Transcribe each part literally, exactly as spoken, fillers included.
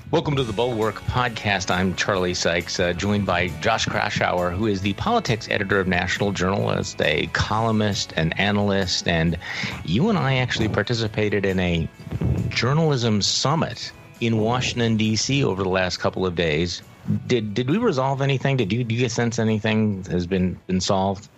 Welcome to the Bulwark Podcast. I'm Charlie Sykes, uh, joined by Josh Kraushaar, who is the politics editor of National Journalist, a columnist, an analyst, and you and I actually participated in a journalism summit in Washington, D C over the last couple of days. Did did we resolve anything? Did you, do you sense anything has been, been solved?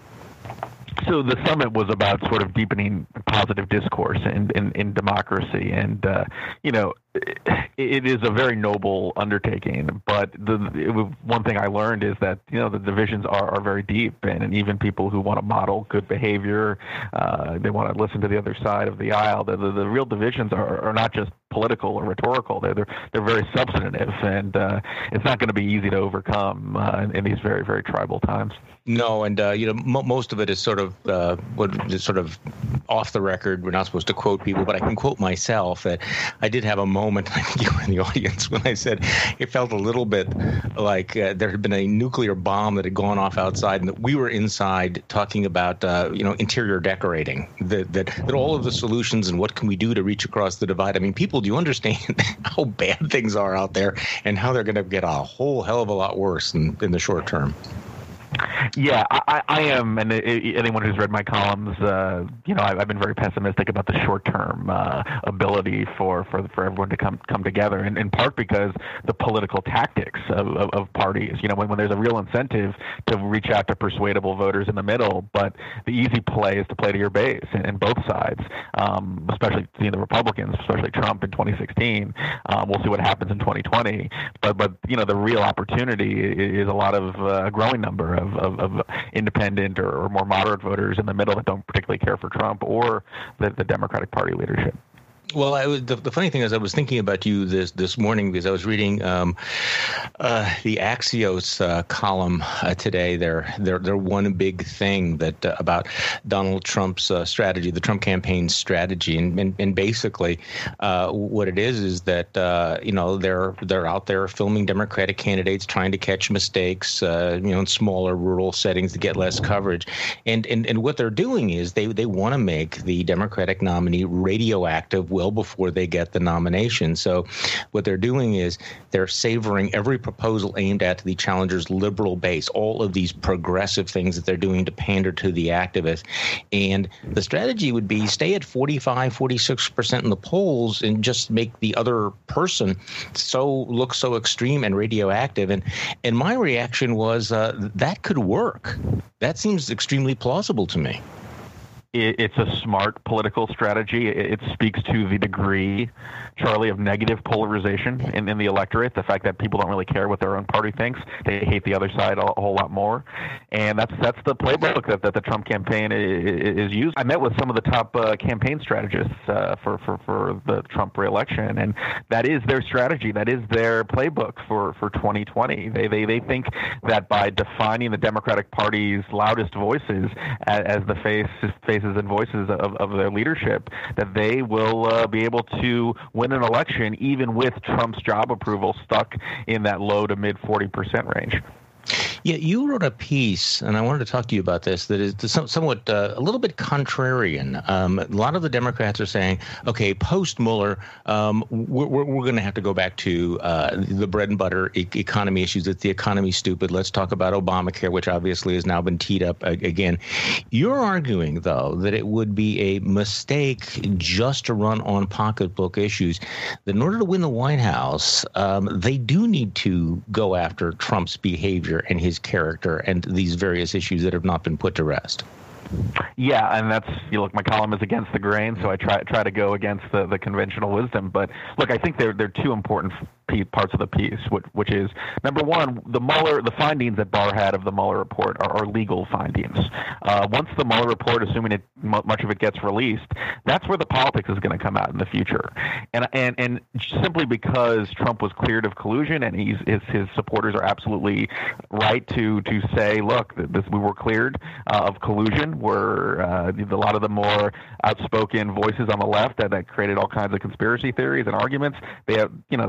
So the summit was about sort of deepening positive discourse in, in, in democracy. And, uh, you know, it, it is a very noble undertaking. But the, it, one thing I learned is that, you know, the divisions are, are very deep. And, and even people who want to model good behavior, uh, they want to listen to the other side of the aisle. The, the, the real divisions are, are not just political or rhetorical. They're, they're, they're very substantive. And uh, it's not going to be easy to overcome uh, in, in these very, very tribal times. No, and uh, you know, m- most of it is sort of uh, what is sort of off the record. We're not supposed to quote people, but I can quote myself. That I did have a moment, I think you were in the audience, when I said it felt a little bit like uh, there had been a nuclear bomb that had gone off outside, and that we were inside talking about uh, you know interior decorating. That, that that all of the solutions and what can we do to reach across the divide. I mean, people, do you understand how bad things are out there and how they're going to get a whole hell of a lot worse in, in the short term? Yeah, I, I am, and anyone who's read my columns, uh, you know, I've, I've been very pessimistic about the short-term uh, ability for, for for everyone to come come together, in, in part because the political tactics of, of, of parties. You know, when, when there's a real incentive to reach out to persuadable voters in the middle, but the easy play is to play to your base, and, and both sides, um, especially you know, the Republicans, especially Trump in twenty sixteen. Um, we'll see what happens in twenty twenty, but but you know, the real opportunity is a lot of uh, a growing number of Of, of independent or, or more moderate voters in the middle that don't particularly care for Trump or the, the Democratic Party leadership. Well, I was, the, the funny thing is I was thinking about you this, this morning because I was reading um, uh, the Axios uh, column uh, today. They're, they're, they're one big thing that uh, about Donald Trump's uh, strategy, the Trump campaign strategy. And, and, and basically uh, what it is is that, uh, you know, they're they're out there filming Democratic candidates trying to catch mistakes, uh, you know, in smaller rural settings to get less coverage. And, and, and what they're doing is they, they want to make the Democratic nominee radioactive well before they get the nomination. So what they're doing is they're savoring every proposal aimed at the challenger's liberal base, all of these progressive things that they're doing to pander to the activists. And the strategy would be stay at forty-five, forty-six percent in the polls and just make the other person so look so extreme and radioactive. And, and my reaction was uh, that could work. That seems extremely plausible to me. It's a smart political strategy. It speaks to the degree, Charlie, of negative polarization in, in the electorate, the fact that people don't really care what their own party thinks. They hate the other side a, a whole lot more. And that's that's the playbook that, that the Trump campaign is, is used. I met with some of the top uh, campaign strategists uh, for, for, for the Trump reelection, and that is their strategy. That is their playbook for, for twenty twenty. They, they, they think that by defining the Democratic Party's loudest voices as, as the face, face and voices of, of their leadership, that they will uh, be able to win an election even with Trump's job approval stuck in that low to mid forty percent range. Yeah, you wrote a piece, and I wanted to talk to you about this, that is somewhat uh, a little bit contrarian. Um, a lot of the Democrats are saying, okay, post-Mueller, um, we're, we're, we're going to have to go back to uh, the bread and butter e- economy issues. That the economy's stupid. Let's talk about Obamacare, which obviously has now been teed up uh, again. You're arguing, though, that it would be a mistake just to run on pocketbook issues. That in order to win the White House, um, they do need to go after Trump's behavior and his character and these various issues that have not been put to rest. Yeah, and that's, you know, look, my column is against the grain, so I try try to go against the, the conventional wisdom. But look, I think they're they're two important parts of the piece, which, which is, number one, the Mueller, the findings that Barr had of the Mueller report are, are legal findings. Uh, once the Mueller report, assuming it, much of it gets released, that's where the politics is going to come out in the future. And and and simply because Trump was cleared of collusion, and he's, his his supporters are absolutely right to to say, look, this, we were cleared uh, of collusion. We're uh, a lot of the more outspoken voices on the left that, that created all kinds of conspiracy theories and arguments. They have, you know, they have a right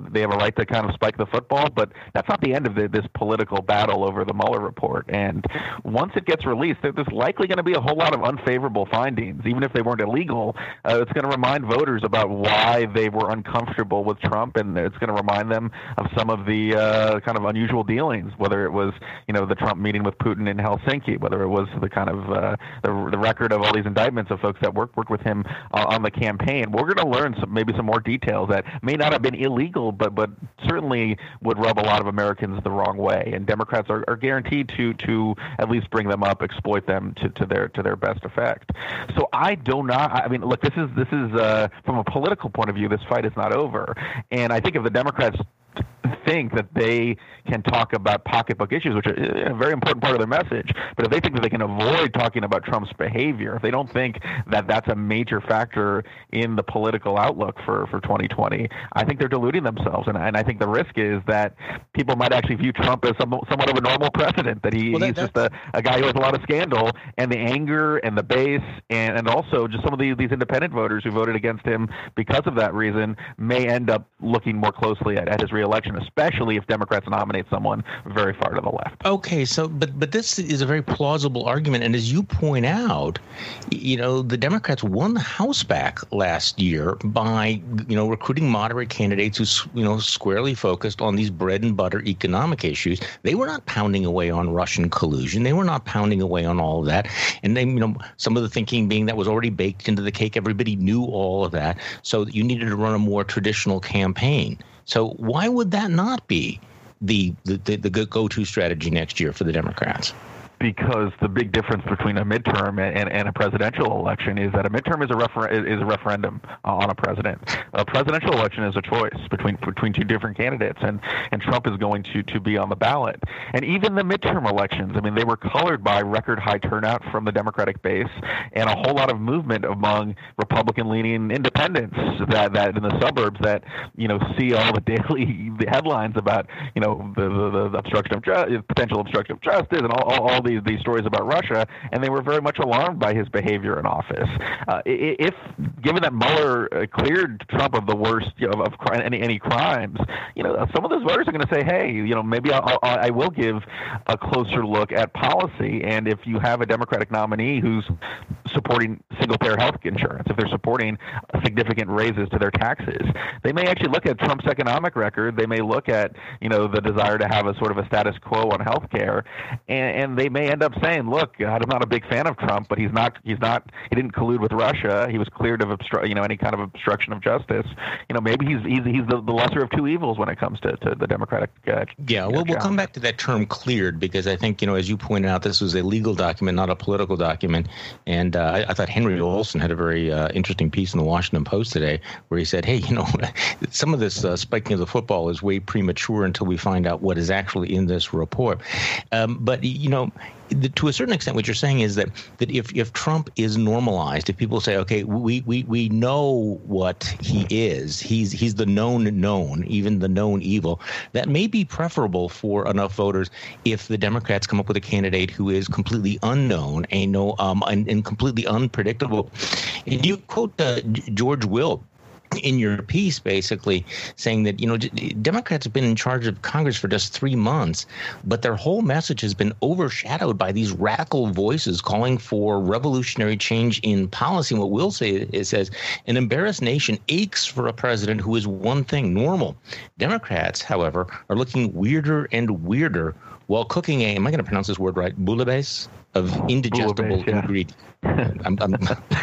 like to kind of spike the football, but that's not the end of the, this political battle over the Mueller report. And once it gets released, there's likely going to be a whole lot of unfavorable findings, even if they weren't illegal. Uh, it's going to remind voters about why they were uncomfortable with Trump, and it's going to remind them of some of the uh, kind of unusual dealings, whether it was, you know, the Trump meeting with Putin in Helsinki, whether it was the kind of uh, the, the record of all these indictments of folks that worked worked with him uh, on the campaign. We're going to learn some, maybe some more details that may not have been illegal, but but certainly would rub a lot of Americans the wrong way. And Democrats are, are guaranteed to to at least bring them up, exploit them to, to their to their best effect. So I do not. I mean, look, this is this is uh, from a political point of view, this fight is not over. And I think if the Democrats think that they can talk about pocketbook issues, which are a very important part of their message, but if they think that they can avoid talking about Trump's behavior, if they don't think that that's a major factor in the political outlook for, for twenty twenty, I think they're deluding themselves. And, and I think the risk is that people might actually view Trump as some, somewhat of a normal president, that he, well, that, he's just a, a guy who has a lot of scandal, and the anger and the base and, and also just some of these, these independent voters who voted against him because of that reason may end up looking more closely at, at his reelection, especially if Democrats nominate someone very far to the left. Okay, so but but this is a very plausible argument, and as you point out, you know, the Democrats won the House back last year by, you know, recruiting moderate candidates who, you know, squarely focused on these bread and butter economic issues. They were not pounding away on Russian collusion. They were not pounding away on all of that. And then, you know, some of the thinking being that was already baked into the cake. Everybody knew all of that. So you needed to run a more traditional campaign. So why would that not be the the, the, the go-to strategy next year for the Democrats? Because the big difference between a midterm and, and a presidential election is that a midterm is a refer- is a referendum on a president. A presidential election is a choice between between two different candidates, and, and Trump is going to, to be on the ballot. And even the midterm elections, I mean, they were colored by record high turnout from the Democratic base and a whole lot of movement among Republican-leaning independents that, that in the suburbs that, you know, see all the daily headlines about, you know, the, the, the obstruction of ju- potential obstruction of justice and all, all, all these these stories about Russia, and they were very much alarmed by his behavior in office. Uh, if, given that Mueller cleared Trump of the worst, you know, of, of any, any crimes, you know, some of those voters are going to say, hey, you know, maybe I'll, I'll, I will give a closer look at policy. And if you have a Democratic nominee who's supporting single-payer health insurance, if they're supporting significant raises to their taxes, they may actually look at Trump's economic record. They may look at, you know, the desire to have a sort of a status quo on health care, and, and they may end up saying, look, I'm not a big fan of Trump, but he's not, he's not, he didn't collude with Russia. He was cleared of obstru- you know, any kind of obstruction of justice. You know, maybe he's he's, he's the, the lesser of two evils when it comes to, to the Democratic. Uh, yeah, well, we'll come back to that term cleared, because I think, you know, as you pointed out, this was a legal document, not a political document. And uh, I, I thought Henry Olson had a very uh, interesting piece in the Washington Post today where he said, hey, you know, some of this uh, spiking of the football is way premature until we find out what is actually in this report. Um, but, you know, to a certain extent, what you're saying is that that if, if Trump is normalized, if people say, okay, we, we, we know what he is, he's he's the known known, even the known evil, that may be preferable for enough voters if the Democrats come up with a candidate who is completely unknown and no um and, and completely unpredictable. And you quote uh, George Will in your piece, basically saying that, you know, Democrats have been in charge of Congress for just three months, but their whole message has been overshadowed by these radical voices calling for revolutionary change in policy. And what Will say, it says, an embarrassed nation aches for a president who is one thing, normal. Democrats, however, are looking weirder and weirder while cooking a, am I going to pronounce this word right, bouillabaisse of indigestible Bouillabaisse, yeah. ingredients. I'm, I'm,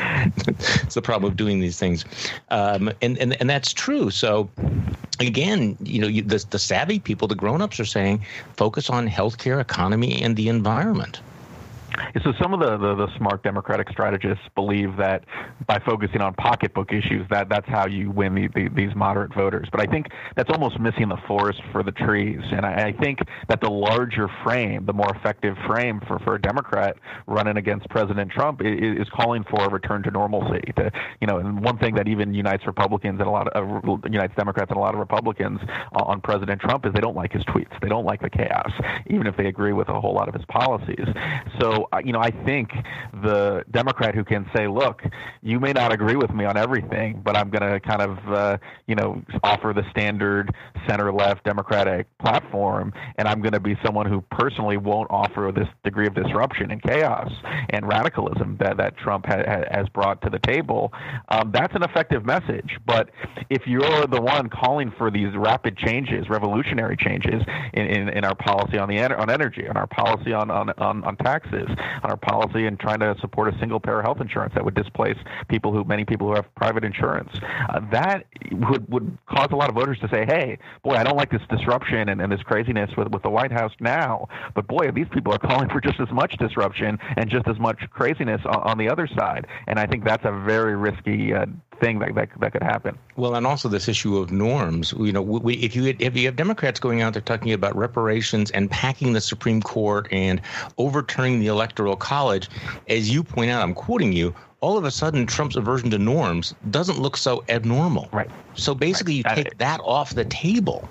it's the problem of doing these things, um, and, and and that's true. So again, you know, you, the, the savvy people, the grown-ups, are saying focus on healthcare, economy, and the environment. So some of the, the, the smart Democratic strategists believe that by focusing on pocketbook issues, that that's how you win the, the, these moderate voters. But I think that's almost missing the forest for the trees. And I, I think that the larger frame, the more effective frame for, for a Democrat running against President Trump is, is calling for a return to normalcy. To, you know, and one thing that even unites Republicans and a lot of uh, unites Democrats and a lot of Republicans on President Trump is they don't like his tweets. They don't like the chaos, even if they agree with a whole lot of his policies. So so, you know, I think the Democrat who can say, look, you may not agree with me on everything, but I'm going to kind of, uh, you know, offer the standard center-left Democratic platform, and I'm going to be someone who personally won't offer this degree of disruption and chaos and radicalism that, that Trump ha- ha- has brought to the table. Um, that's an effective message. But if you're the one calling for these rapid changes, revolutionary changes in, in, in our policy on the on energy, on our policy on, on, on, on taxes, on our policy in trying to support a single-payer health insurance that would displace people who many people who have private insurance, uh, that would, would cause a lot of voters to say, hey, boy, I don't like this disruption and, and this craziness with, with the White House now, but boy, these people are calling for just as much disruption and just as much craziness on, on the other side. And I think that's a very risky uh, thing that, that that could happen. Well, and also this issue of norms. You know, we, if you if you have Democrats going out there talking about reparations and packing the Supreme Court and overturning the Electoral College, as you point out, I'm quoting you, all of a sudden Trump's aversion to norms doesn't look so abnormal. Right. So basically, right. you take that off the table.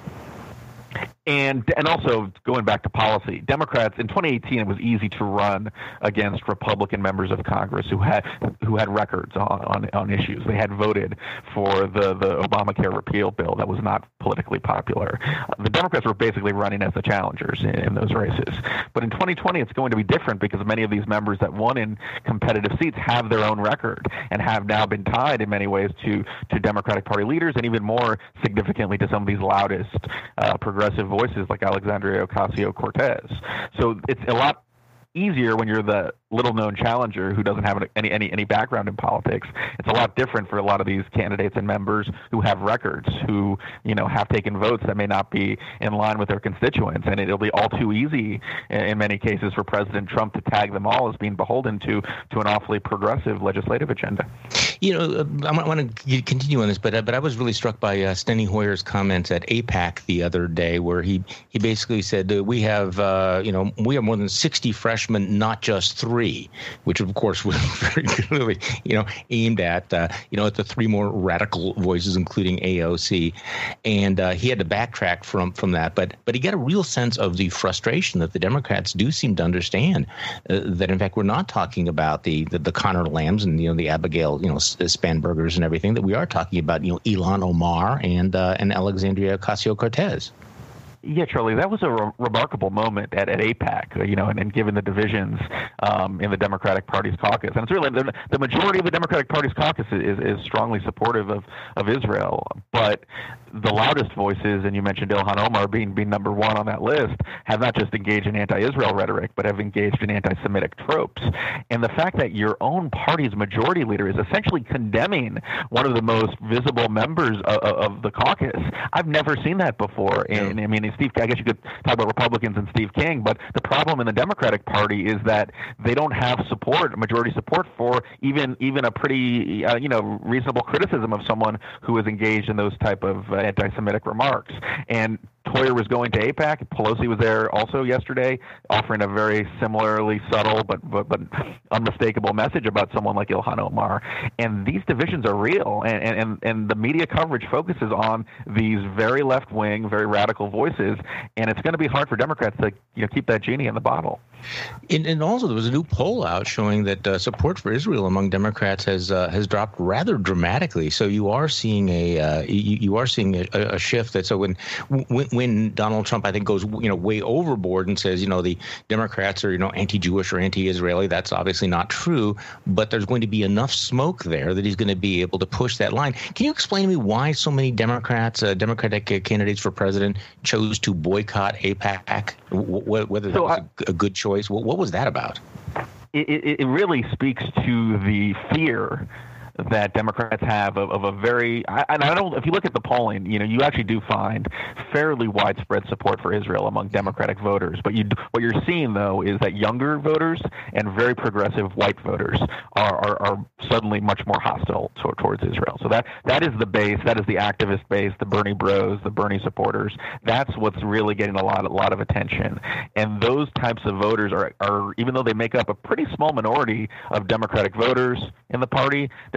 And and also going back to policy, Democrats in twenty eighteen, it was easy to run against Republican members of Congress who had who had records on, on, on issues. They had voted for the, the Obamacare repeal bill that was not politically popular. The Democrats were basically running as the challengers in, in those races. But in twenty twenty, it's going to be different because many of these members that won in competitive seats have their own record and have now been tied in many ways to, to Democratic Party leaders and even more significantly to some of these loudest uh, progressive voices like Alexandria Ocasio-Cortez. So it's a lot easier when you're the little-known challenger who doesn't have any, any any background in politics. It's a lot different for a lot of these candidates and members who have records, who you know have taken votes that may not be in line with their constituents, and it'll be all too easy in many cases for President Trump to tag them all as being beholden to to an awfully progressive legislative agenda. You know, I want to continue on this, but but I was really struck by uh, Steny Hoyer's comments at AIPAC the other day, where he he basically said uh, we have uh, you know we have more than sixty freshmen, not just three, which of course was very clearly you know aimed at uh, you know at the three more radical voices, including A O C, and uh, he had to backtrack from from that, but but he got a real sense of the frustration that the Democrats do seem to understand uh, that in fact we're not talking about the the, the Connor Lambs and you know the Abigail you know. Spanbergers and everything, that we are talking about, you know, Ilhan Omar and uh, and Alexandria Ocasio-Cortez. Yeah, Charlie, that was a re- remarkable moment at, at AIPAC, you know, and, and given the divisions um, in the Democratic Party's caucus. And it's really the, the majority of the Democratic Party's caucus is, is strongly supportive of, of Israel. But the loudest voices, and you mentioned Ilhan Omar being, being number one on that list, have not just engaged in anti-Israel rhetoric, but have engaged in anti-Semitic tropes. And the fact that your own party's majority leader is essentially condemning one of the most visible members of, of the caucus, I've never seen that before. And, I mean, Steve, I guess you could talk about Republicans and Steve King, but the problem in the Democratic Party is that they don't have support, majority support for even even a pretty, uh, you know, reasonable criticism of someone who is engaged in those type of uh, anti-Semitic remarks. And Hoyer was going to AIPAC. Pelosi was there also yesterday, offering a very similarly subtle but, but but unmistakable message about someone like Ilhan Omar. And these divisions are real, and and and the media coverage focuses on these very left-wing, very radical voices, and it's going to be hard for Democrats to you know keep that genie in the bottle. And, and also, there was a new poll out showing that uh, support for Israel among Democrats has uh, has dropped rather dramatically. So you are seeing a uh, you, you are seeing a, a shift. That so when, when when Donald Trump, I think, goes you know way overboard and says you know the Democrats are you know anti-Jewish or anti-Israeli, that's obviously not true. But there's going to be enough smoke there that he's going to be able to push that line. Can you explain to me why so many Democrats, uh, Democratic uh, candidates for president, chose to boycott AIPAC? W- whether that so was I- a, a good choice. What, what was that about? It, it, it really speaks to the fear that Democrats have of, of a very, I, and I don't, if you look at the polling, you know, you actually do find fairly widespread support for Israel among Democratic voters. But you, what you're seeing, though, is that younger voters and very progressive white voters are, are, are suddenly much more hostile to, towards Israel. So that, that is the base, that is the activist base, the Bernie bros, the Bernie supporters. That's what's really getting a lot, a lot of attention. And those types of voters are, are, even though they make up a pretty small minority of Democratic voters in the party, they're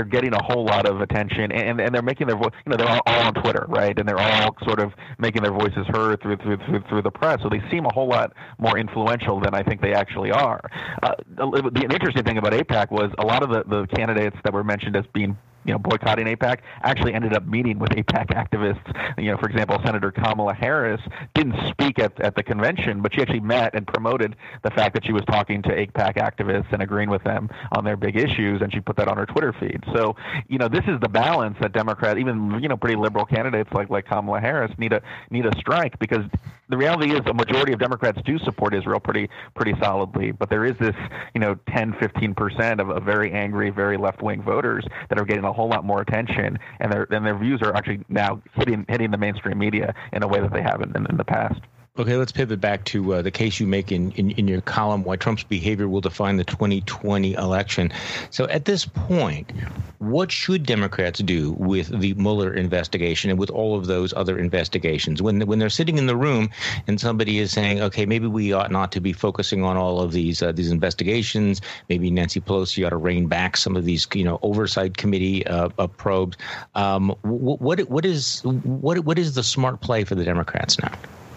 getting a whole lot of attention, and and they're making their voice. You know, they're all, all on Twitter, right? And they're all sort of making their voices heard through through through, through the press. So they seem a whole lot more influential than I think they actually are. Uh, the, the interesting thing about AIPAC was a lot of the, the candidates that were mentioned as being you know, boycotting AIPAC actually ended up meeting with AIPAC activists. You know, for example, Senator Kamala Harris didn't speak at, at the convention, but she actually met and promoted the fact that she was talking to AIPAC activists and agreeing with them on their big issues, and she put that on her Twitter feed. So, you know, this is the balance that Democrats, even, you know, pretty liberal candidates like, like Kamala Harris need a, need a strike, because the reality is a majority of Democrats do support Israel pretty pretty solidly, but there is this, you know, ten, fifteen percent of, of very angry, very left-wing voters that are getting a whole lot more attention, and their and their views are actually now hitting hitting the mainstream media in a way that they haven't in, in the past. Okay, let's pivot back to uh, the case you make in, in, in your column, Why Trump's Behavior Will Define the twenty twenty Election. So at this point, what should Democrats do with the Mueller investigation and with all of those other investigations? When, when they're sitting in the room and somebody is saying, okay, maybe we ought not to be focusing on all of these uh, these investigations, maybe Nancy Pelosi ought to rein back some of these, you know, oversight committee uh, uh, probes. Um, what, what, what, is, what, what is the smart play for the Democrats now?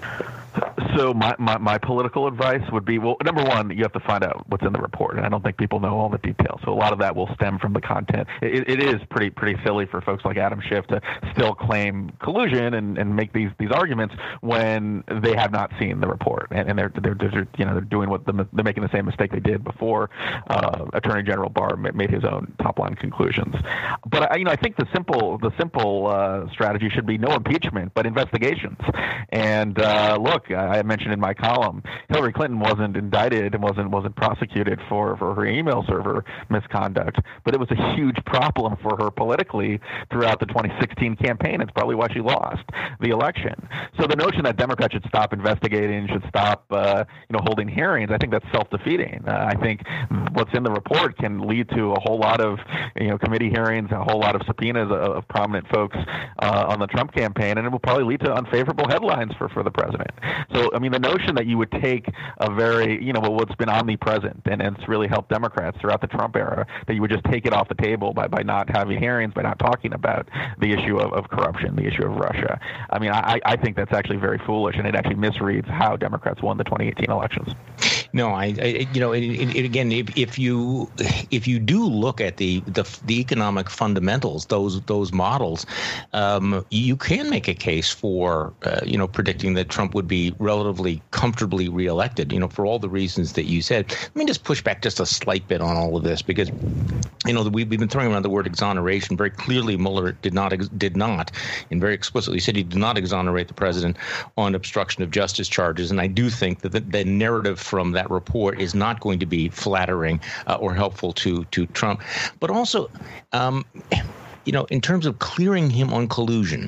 So my, my, my political advice would be, well, number one, you have to find out what's in the report, and I don't think people know all the details. So a lot of that will stem from the content. It, it is pretty pretty silly for folks like Adam Schiff to still claim collusion and, and make these, these arguments when they have not seen the report, and, and they're, they're they're you know they're doing what the, they're making the same mistake they did before uh, Attorney General Barr made his own top line conclusions. But I, you know I think the simple the simple uh, strategy should be no impeachment, but investigations. And uh, look, I I mentioned in my column, Hillary Clinton wasn't indicted and wasn't wasn't prosecuted for, for her email server misconduct, but it was a huge problem for her politically throughout the twenty sixteen campaign. It's probably why she lost the election. So the notion that Democrats should stop investigating, should stop uh, you know holding hearings, I think that's self-defeating. Uh, I think what's in the report can lead to a whole lot of you know committee hearings, a whole lot of subpoenas of, of prominent folks uh, on the Trump campaign, and it will probably lead to unfavorable headlines for, for the president. So I mean, the notion that you would take a very, you know, what's been omnipresent and, and it's really helped Democrats throughout the Trump era, that you would just take it off the table by, by not having hearings, by not talking about the issue of, of corruption, the issue of Russia. I mean, I, I think that's actually very foolish, and it actually misreads how Democrats won the twenty eighteen elections. No, I, I you know, it, it, again, if, if you if you do look at the the, the economic fundamentals, those those models, um, you can make a case for uh, you know predicting that Trump would be relatively comfortably reelected. You know, for all the reasons that you said. Let me just push back just a slight bit on all of this, because you know we've been throwing around the word exoneration. Very clearly, Mueller did not did not, and very explicitly said he did not exonerate the president on obstruction of justice charges. And I do think that the, the narrative from that report is not going to be flattering uh, or helpful to to Trump. But also, um, you know, in terms of clearing him on collusion,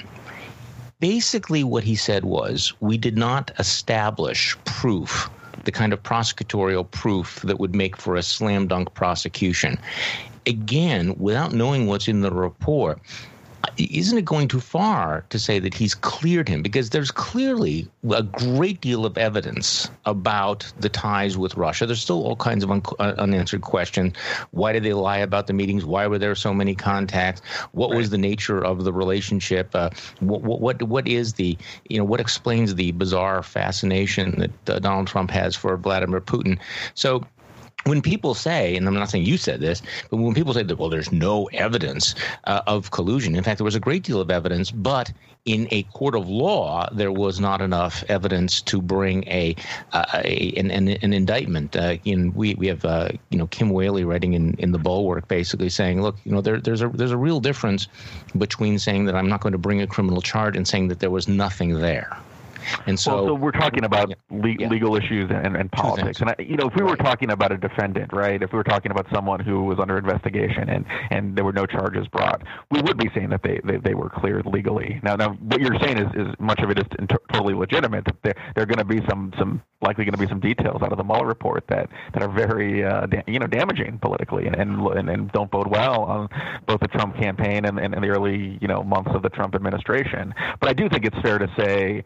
basically what he said was, we did not establish proof, the kind of prosecutorial proof that would make for a slam dunk prosecution. Again, without knowing what's in the report, isn't it going too far to say that he's cleared him? Because there's clearly a great deal of evidence about the ties with Russia. There's still all kinds of un- unanswered questions. Why did they lie about the meetings? Why were there so many contacts? What right. was the nature of the relationship? Uh, what, what what is the, you know, what explains the bizarre fascination that uh, Donald Trump has for Vladimir Putin? So when people say, and I'm not saying you said this, but when people say that, well, there's no evidence uh, of collusion. In fact, there was a great deal of evidence, but in a court of law, there was not enough evidence to bring a, uh, a an, an, an indictment. Uh, in we we have uh, you know Kim Whaley writing in, in the Bulwark, basically saying, look, you know, there, there's a there's a real difference between saying that I'm not going to bring a criminal charge and saying that there was nothing there. And so, well, so we're talking about yeah, le- yeah. legal issues and, and politics. And, I, you know, if we were talking about a defendant, right, if we were talking about someone who was under investigation and, and there were no charges brought, we would be saying that they, they, they were cleared legally. Now, now, what you're saying is, is much of it is t- totally legitimate. There, there are going to be some, some likely going to be some details out of the Mueller report that, that are very, uh, da- you know, damaging politically and, and, and, and don't bode well on both the Trump campaign and, and, and the early, you know, months of the Trump administration. But I do think it's fair to say that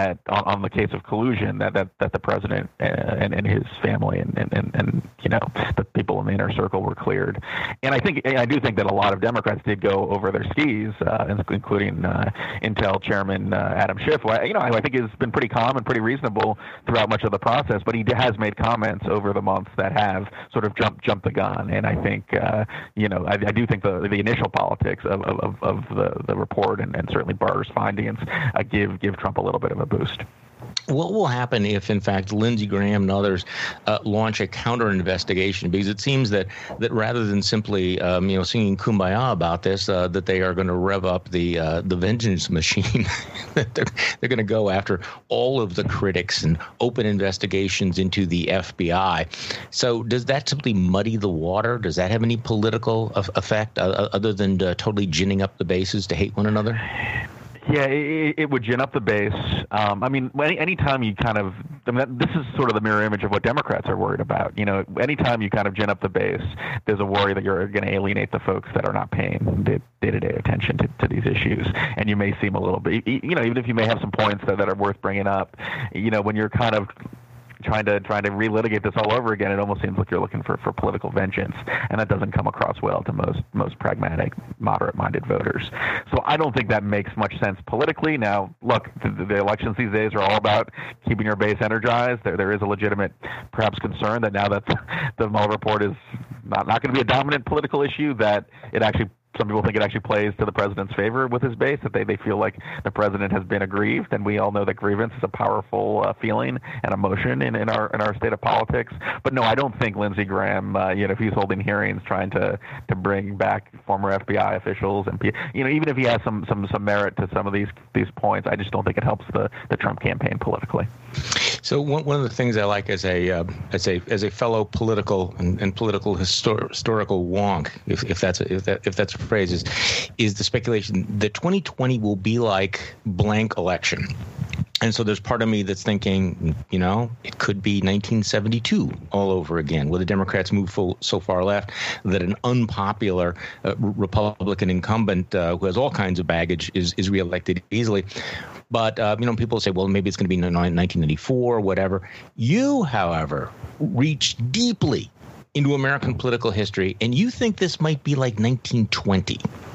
that on, on the case of collusion, that, that, that the president and, and his family and, and, and, you know, the people in the inner circle were cleared. And I think, I do think that a lot of Democrats did go over their skis, uh, including uh, Intel chairman uh, Adam Schiff, who I, you know, I think has been pretty calm and pretty reasonable throughout much of the process, but he has made comments over the months that have sort of jumped, jumped the gun. And I think, uh, you know, I, I do think the, the initial politics of, of, of the, the report and, and certainly Barr's findings uh, give, give Trump a little bit of a boost. What will happen if, in fact, Lindsey Graham and others uh, launch a counter investigation? Because it seems that that rather than simply, um, you know, singing "Kumbaya" about this, uh, that they are going to rev up the uh, the vengeance machine. they're they're going to go after all of the critics and open investigations into the F B I. So, does that simply muddy the water? Does that have any political effect uh, other than uh, totally ginning up the bases to hate one another? Yeah, it, it would gin up the base. Um, I mean, any anytime you kind of, I mean, this is sort of the mirror image of what Democrats are worried about. You know, anytime you kind of gin up the base, there's a worry that you're going to alienate the folks that are not paying day-to-day attention to, to these issues. And you may seem a little bit, you know, even if you may have some points that, that are worth bringing up, you know, when you're kind of trying to trying to relitigate this all over again, it almost seems like you're looking for, for political vengeance, and that doesn't come across well to most most pragmatic, moderate-minded voters. So I don't think that makes much sense politically. Now, look, the, the elections these days are all about keeping your base energized. There there is a legitimate, perhaps, concern that now that the, the Mueller report is not not going to be a dominant political issue, that it actually, some people think it actually plays to the president's favor with his base, that they, they feel like the president has been aggrieved. And we all know that grievance is a powerful uh, feeling and emotion in, in our in our state of politics. But no, I don't think Lindsey Graham, uh, you know, if he's holding hearings trying to, to bring back former F B I officials and, you know, even if he has some, some, some merit to some of these these points, I just don't think it helps the, the Trump campaign politically. So one one of the things I like as a uh, as a as a fellow political and, and political histor- historical wonk, if, if that's a, if that if that's a phrase, is is the speculation that twenty twenty will be like blank election. And so there's part of me that's thinking, you know, it could be nineteen seventy-two all over again, where the Democrats move full, so far left that an unpopular uh, Republican incumbent uh, who has all kinds of baggage is, is reelected easily. But, uh, you know, people say, well, maybe it's going to be nineteen ninety-four or whatever. You, however, reach deeply into American political history, and you think this might be like nineteen twenty.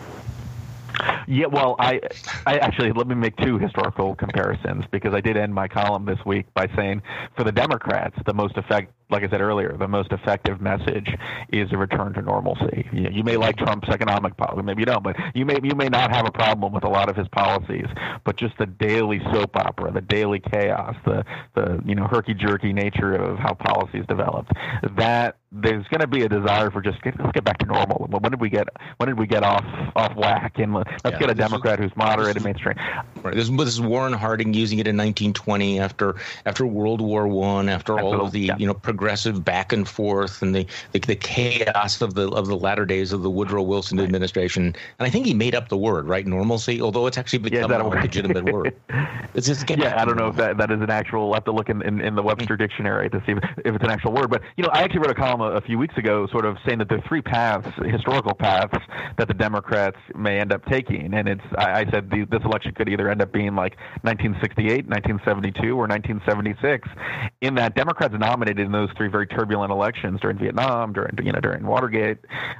Yeah, well, I, I actually, let me make two historical comparisons, because I did end my column this week by saying for the Democrats, the most effect, like I said earlier, the most effective message is a return to normalcy. You, you may like Trump's economic policy, maybe you don't, but you may you may not have a problem with a lot of his policies, but just the daily soap opera, the daily chaos, the the you know herky-jerky nature of how policies developed, that there's going to be a desire for just get, let's get back to normal. When did we get when did we get off off whack? And let's yeah, get a Democrat is, who's moderate and mainstream. Right. This, this is Warren Harding using it in nineteen twenty after after World War One, after Absolutely. all of the yeah. you know progressive back and forth and the, the the chaos of the of the latter days of the Woodrow Wilson right. administration. And I think he made up the word, right? Normalcy, although it's actually become yeah, a legitimate word. It's just yeah, I don't know if that, that is an actual. I'll have to look in, in, in the Webster dictionary to see if, if it's an actual word. But you know, I actually wrote a column a, a few weeks ago, sort of saying that there are three paths, historical paths, that the Democrats may end up taking. And it's I, I said the, this election could either end up being like nineteen sixty-eight, nineteen seventy-two, or nineteen seventy-six. In that Democrats nominated in those three very turbulent elections during Vietnam, during you know during Watergate.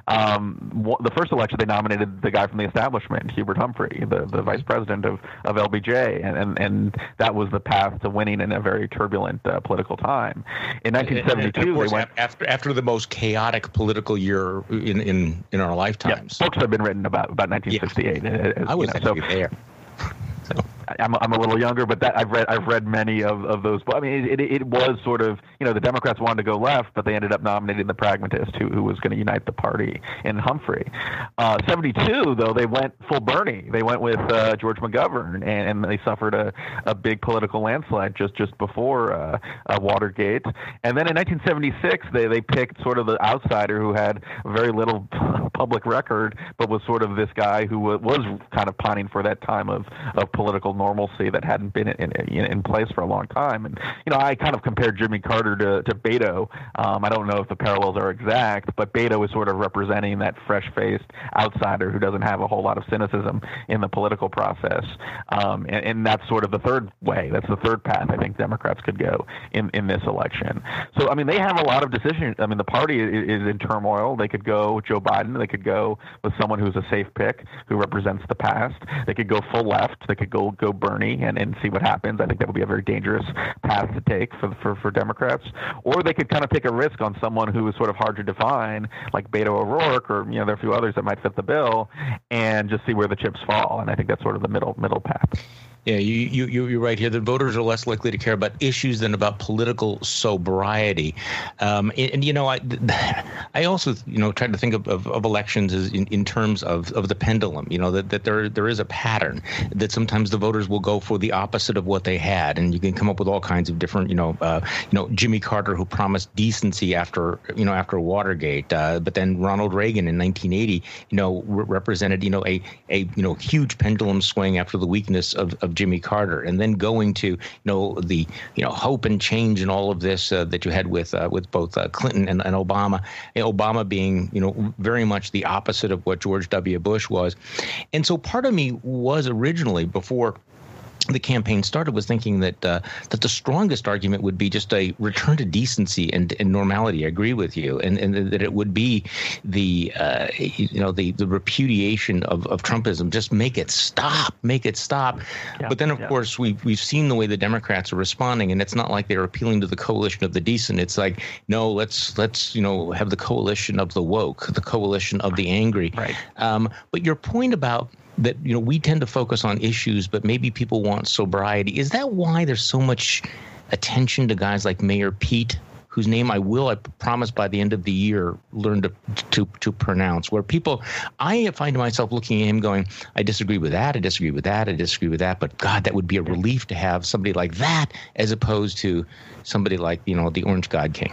Um, the first election they nominated the guy from the establishment, Hubert Humphrey, the, the vice president of, of L B J, and, and and that was the path to winning in a very turbulent uh, political time. In nineteen seventy-two, and, and course, they went after after the most chaotic political year in in, in our lifetimes. Yeah, books have been written about about nineteen sixty-eight. Yeah. As, I was you know, actually so, there. So. I'm I'm a little younger, but that I've read I've read many of, of those. I mean, it, it it was sort of you know the Democrats wanted to go left, but they ended up nominating the pragmatist who who was going to unite the party in Humphrey. Uh, seventy-two though they went full Bernie. They went with uh, George McGovern, and, and they suffered a, a big political landslide just just before uh, uh, Watergate. And then in nineteen seventy-six they they picked sort of the outsider who had very little public record, but was sort of this guy who was kind of pining for that time of of political normalcy that hadn't been in, in, in place for a long time. And, you know, I kind of compared Jimmy Carter to, to Beto. Um, I don't know if the parallels are exact, but Beto is sort of representing that fresh-faced outsider who doesn't have a whole lot of cynicism in the political process. Um, and, and that's sort of the third way. That's the third path I think Democrats could go in, in this election. So, I mean, they have a lot of decisions. I mean, the party is, is in turmoil. They could go with Joe Biden. They could go with someone who's a safe pick who represents the past. They could go full left. They could go go Bernie and, and see what happens. I think that would be a very dangerous path to take for, for, for Democrats. Or they could kind of take a risk on someone who is sort of hard to define, like Beto O'Rourke, or, you know, there are a few others that might fit the bill, and just see where the chips fall. And I think that's sort of the middle middle path. Yeah, you, you, you're right here. The voters are less likely to care about issues than about political sobriety. Um, and, and, you know, I, I also, you know, try to think of, of, of elections as in, in terms of, of the pendulum, you know, that, that there there is a pattern, that sometimes the voters will go for the opposite of what they had. And you can come up with all kinds of different, you know, uh, you know, Jimmy Carter, who promised decency after, you know, after Watergate. Uh, but then Ronald Reagan in nineteen eighty, you know, re- represented, you know, a, a, you know, huge pendulum swing after the weakness of, of Jimmy Carter, and then going to, you know, the, you know, hope and change and all of this uh, that you had with uh, with both uh, Clinton and, and Obama, and Obama being, you know, very much the opposite of what George W. Bush was. And so part of me was originally, before the campaign started, was thinking that uh, that the strongest argument would be just a return to decency and, and normality. I agree with you, and, and that it would be the uh, you know the, the repudiation of, of Trumpism. Just make it stop, make it stop. Yeah, but then, of yeah. course, we've we've seen the way the Democrats are responding, and it's not like they're appealing to the coalition of the decent. It's like, no, let's let's you know have the coalition of the woke, the coalition of the angry. Right. Um, but your point about that, you know, we tend to focus on issues, but maybe people want sobriety. Is that why there's so much attention to guys like Mayor Pete, whose name I will, I promise, by the end of the year, learn to to to pronounce, where people, I find myself looking at him going, I disagree with that, I disagree with that, I disagree with that, but God, that would be a relief to have somebody like that as opposed to somebody like, you know, the Orange God King.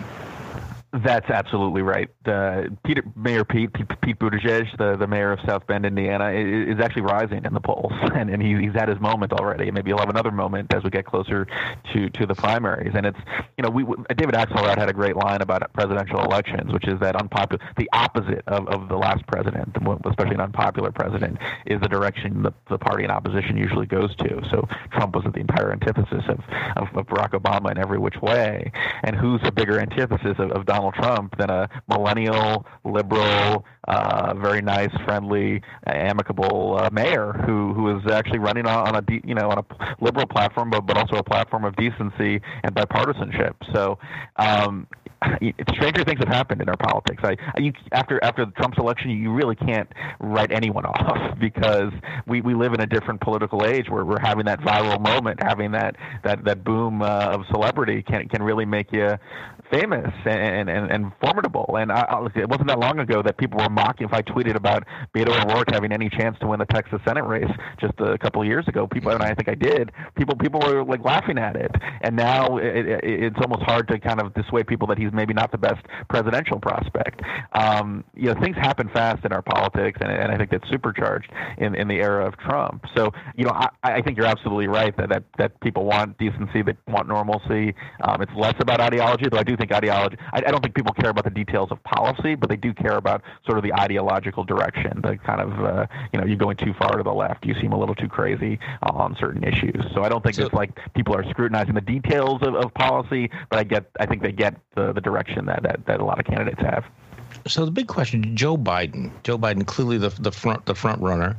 That's absolutely right. Uh, Peter, Mayor Pete, Pete, Pete Buttigieg, the, the mayor of South Bend, Indiana, is, is actually rising in the polls, and, and he, he's had his moment already. Maybe he'll have another moment as we get closer to, to the primaries. And it's, you know, we David Axelrod had a great line about presidential elections, which is that unpopular, the opposite of, of the last president, especially an unpopular president, is the direction the, the party in opposition usually goes to. So Trump was the entire antithesis of, of, of Barack Obama in every which way. And who's a bigger antithesis of, of Donald Trump than a millennial, liberal, uh, very nice, friendly, amicable uh, mayor who who is actually running on, on a de- you know on a liberal platform, but but also a platform of decency and bipartisanship. So. Um, Stranger things have happened in our politics. I, you, after after Trump's election, you really can't write anyone off because we, we live in a different political age where we're having that viral moment, having that that, that boom uh, of celebrity can can really make you famous and, and, and formidable. And I, I, it wasn't that long ago that people were mocking. If I tweeted about Beto O'Rourke having any chance to win the Texas Senate race just a couple of years ago, people, and I think I did, people people were like laughing at it. And now it, it, it's almost hard to kind of dissuade people that he's maybe not the best presidential prospect. Um, you know, things happen fast in our politics, and, and I think that's supercharged in, in the era of Trump. So, you know, I, I think you're absolutely right that, that, that people want decency, they want normalcy. Um, it's less about ideology, though I do think ideology, I, I don't think people care about the details of policy, but they do care about sort of the ideological direction, the kind of, uh, you know, you're going too far to the left, you seem a little too crazy on certain issues. So I don't think so, it's like people are scrutinizing the details of, of policy, but I get, I think they get the, the direction that, that, that a lot of candidates have. So the big question, Joe Biden, Joe Biden, clearly the the front the front runner.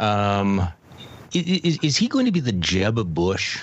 Um, is is he going to be the Jeb Bush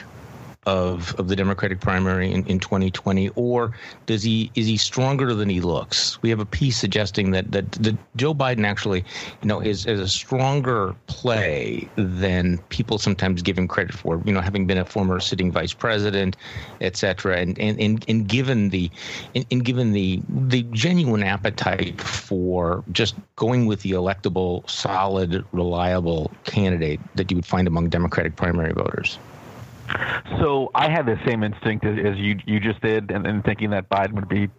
of of the Democratic primary in, in twenty twenty, or does he is he stronger than he looks? We have a piece suggesting that that, that Joe Biden actually, you know, is, is a stronger play than people sometimes give him credit for. You know, having been a former sitting vice president, et cetera, and and and, and given the and, and given the the genuine appetite for just going with the electable, solid, reliable candidate that you would find among Democratic primary voters. So I had the same instinct as, as you you just did, and, and thinking that Biden would be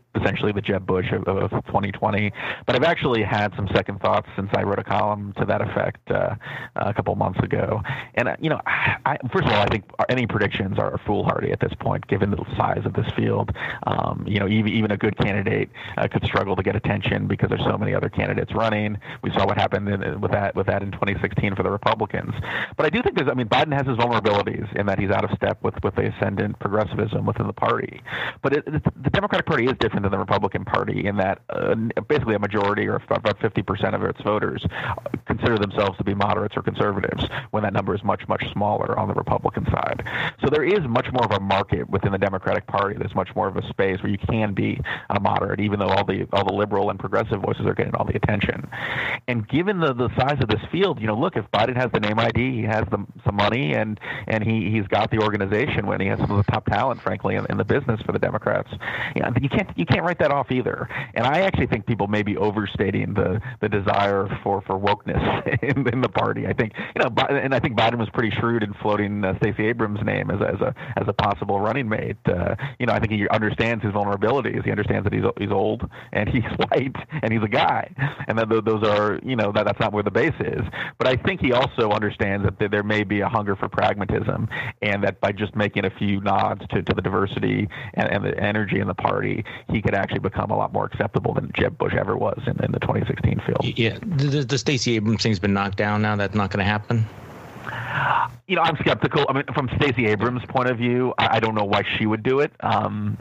essentially the Jeb Bush of, of twenty twenty. But I've actually had some second thoughts since I wrote a column to that effect uh, a couple months ago. And, uh, you know, I, first of all, I think any predictions are foolhardy at this point, given the size of this field. Um, you know, even, even a good candidate uh, could struggle to get attention because there's so many other candidates running. We saw what happened in, with that with that in twenty sixteen for the Republicans. But I do think there's, I mean, Biden has his vulnerabilities in that he's out of step with, with the ascendant progressivism within the party. But it, it, the Democratic Party is different than the Republican Party in that uh, basically a majority or about fifty percent of its voters consider themselves to be moderates or conservatives, when that number is much, much smaller on the Republican side. So there is much more of a market within the Democratic Party. There's much more of a space where you can be a moderate, even though all the all the liberal and progressive voices are getting all the attention. And given the, the size of this field, you know, look, if Biden has the name I D, he has the, some money, and and he, he's got the organization when he has some of the top talent, frankly, in, in the business for the Democrats. You know, you can't you can't write that off either. And I actually think people may be overstating the, the desire for, for wokeness in, in the party. I think, you know, and I think Biden was pretty shrewd in floating uh, Stacey Abrams' name as, as a as a possible running mate. Uh, you know, I think he understands his vulnerabilities. He understands that he's he's old and he's white and he's a guy, and that those are, you know, that that's not where the base is. But I think he also understands that there may be a hunger for pragmatism, and that by just making a few nods to, to the diversity and, and the energy in the party, he could actually become a lot more acceptable than Jeb Bush ever was in, in the twenty sixteen field. Yeah, the, the Stacey Abrams thing's been knocked down now. That's not going to happen. You know, I'm skeptical. I mean, from Stacey Abrams' point of view, I, I don't know why she would do it. Um,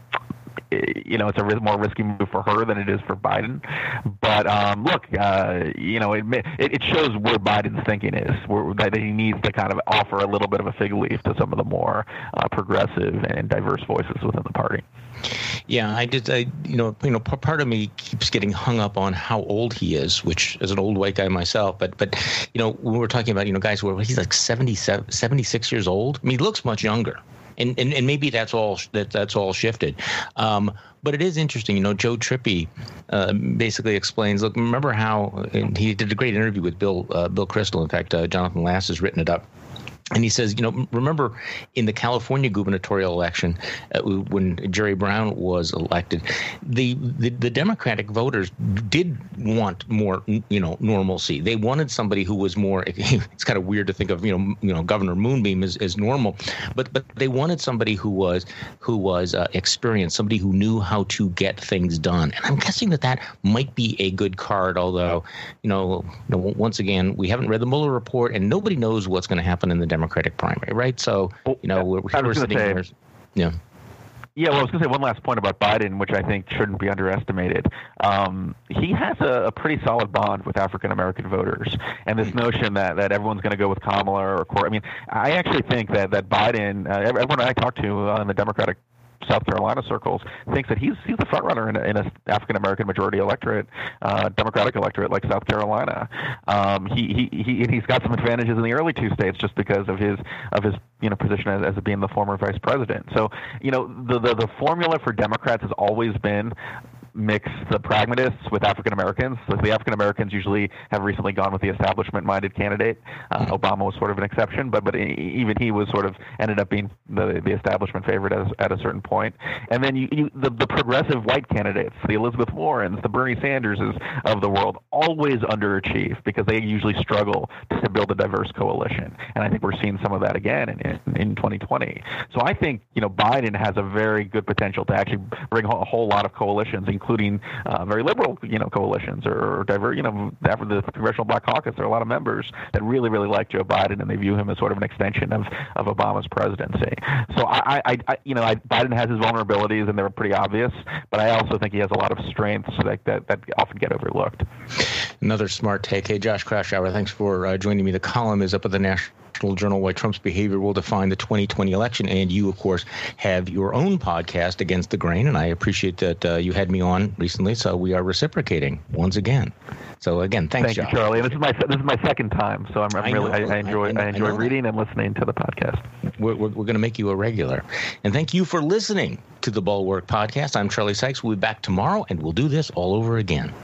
you know, it's a more risky move for her than it is for Biden. But um, look, uh, you know, it, it shows where Biden's thinking is, where, that he needs to kind of offer a little bit of a fig leaf to some of the more uh, progressive and diverse voices within the party. Yeah, I did. I, you know, you know, part of me keeps getting hung up on how old he is, which is an old white guy myself. But, but you know, when we're talking about, you know, guys who are, he's like seventy-seven, seventy-six years old. I mean, he looks much younger. And, and and maybe that's all that that's all shifted, um, but it is interesting. You know, Joe Trippi uh, basically explains. Look, remember how and he did a great interview with Bill uh, Bill Kristol. In fact, uh, Jonathan Lass has written it up. And he says, you know, remember in the California gubernatorial election uh, when Jerry Brown was elected, the, the the Democratic voters did want more, you know, normalcy. They wanted somebody who was more. It's kind of weird to think of, you know, you know, Governor Moonbeam as, as normal, but but they wanted somebody who was who was uh, experienced, somebody who knew how to get things done. And I'm guessing that that might be a good card. Although, you know, you know once again, we haven't read the Mueller report, and nobody knows what's going to happen in the Democratic primary, right? So, you know, we're, we're sitting say, here. Yeah. Yeah, well, I was going to say one last point about Biden, which I think shouldn't be underestimated. Um, he has a, a pretty solid bond with African-American voters. And this notion that, that everyone's going to go with Kamala or Cory, I mean, I actually think that, that Biden, uh, everyone I talk to uh, in the Democratic South Carolina circles thinks that he's he's the front runner in a, in a African American majority electorate, uh, Democratic electorate like South Carolina. Um, he he he he's got some advantages in the early two states just because of his of his you know position as, as being the former vice president. So you know the the, the formula for Democrats has always been mix the pragmatists with African Americans. So the African Americans usually have recently gone with the establishment-minded candidate. Uh, Obama was sort of an exception, but but even he was sort of ended up being the the establishment favorite as, at a certain point. And then you, you the the progressive white candidates, the Elizabeth Warrens, the Bernie Sanderses of the world, always underachieve because they usually struggle to build a diverse coalition. And I think we're seeing some of that again in in, in twenty twenty. So I think you know Biden has a very good potential to actually bring a whole lot of coalitions, including including uh, very liberal, you know, coalitions or, or diverse, you know, after the Congressional Black Caucus, there are a lot of members that really, really like Joe Biden, and they view him as sort of an extension of, of Obama's presidency. So I, I, I you know, I, Biden has his vulnerabilities, and they're pretty obvious, but I also think he has a lot of strengths that that, that often get overlooked. Another smart take. Hey, Josh Kraushaar, thanks for uh, joining me. The column is up at the National Journal, Why Trump's Behavior Will Define the twenty twenty Election. And you, of course, have your own podcast, Against the Grain. And I appreciate that uh, you had me on recently. So we are reciprocating once again. So again, thanks, Thank Josh. you, Charlie. And this is my this is my second time, so I'm, I'm I really I, I enjoy I, I, I enjoy reading that. and listening to the podcast. We're we're, we're going to make you a regular. And thank you for listening to the Bulwark Podcast. I'm Charlie Sykes. We'll be back tomorrow, and we'll do this all over again.